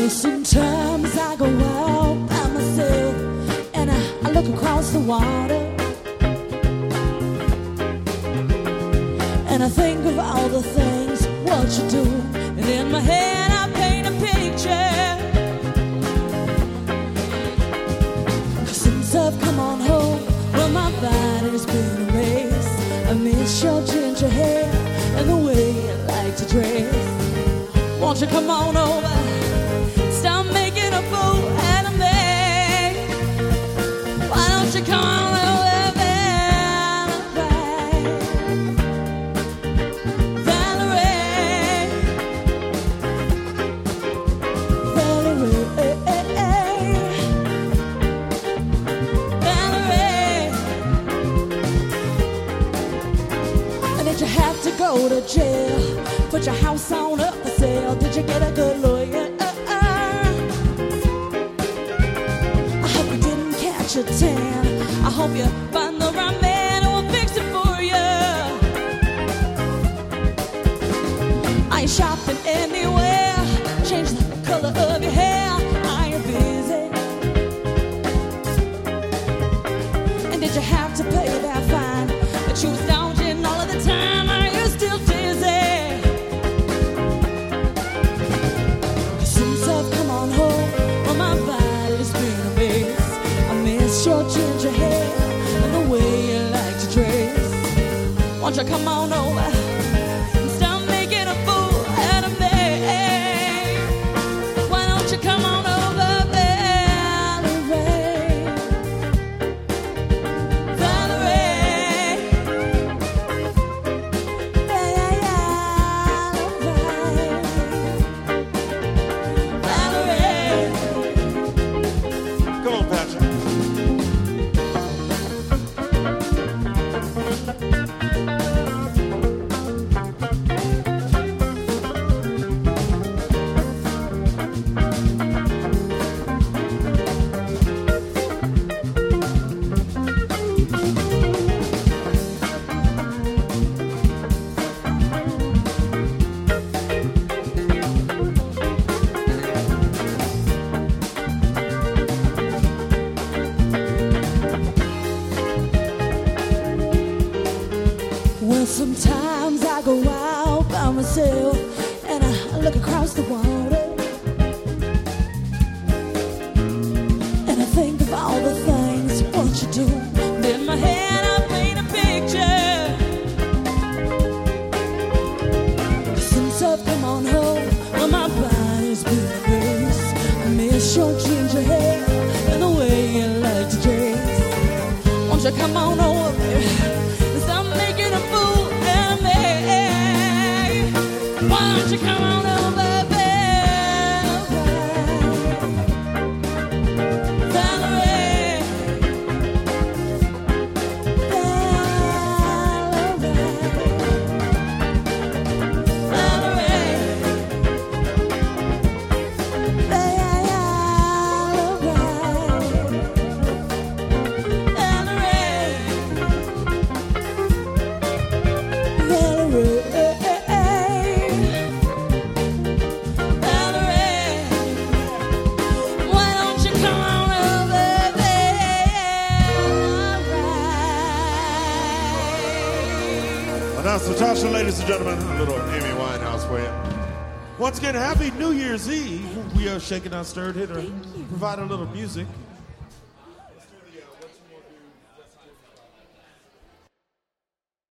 Sometimes I go out by myself and I look across the water and I think of all the things what you do, and in my head I paint a picture. 'Cause since I've come on home, well, my body's been a mess. I miss your ginger hair and the way you like to dress. Won't you come on over? Stop making a fool out of me. Why don't you come on over, Valerie? Valerie, Valerie, Valerie. And did you have to go to jail? Put your house on up for sale. Did you get a good lawyer? A 10. I hope you find the right man who will fix it for you. I ain't shopping anywhere. Change the color of your hair. Are you busy? And did you have to pay that fine that you was dodging all of the time? Are you still dizzy? Since I've come on home, well, my body's been a mess. Your ginger hair and the way you like to dress. Won't you come on over and stop making a fool out of me? Why don't you come on over, Valerie? Valerie, Valerie. Come on, Patrick. Well, sometimes I go out by myself and I look across the water and I think of all the things what you do. And in my head I paint a picture. Since I've come on home, well, my body's been a mess. I miss your ginger hair and the way you like to dress. Won't you come on over, baby? Stop making a fool out of me. Why don't you come on over, Valerie? That's Natasha, ladies and gentlemen, a little Amy Winehouse for you. Once again, happy New Year's Eve. We are Shaking Not Stirred here to provide a little music.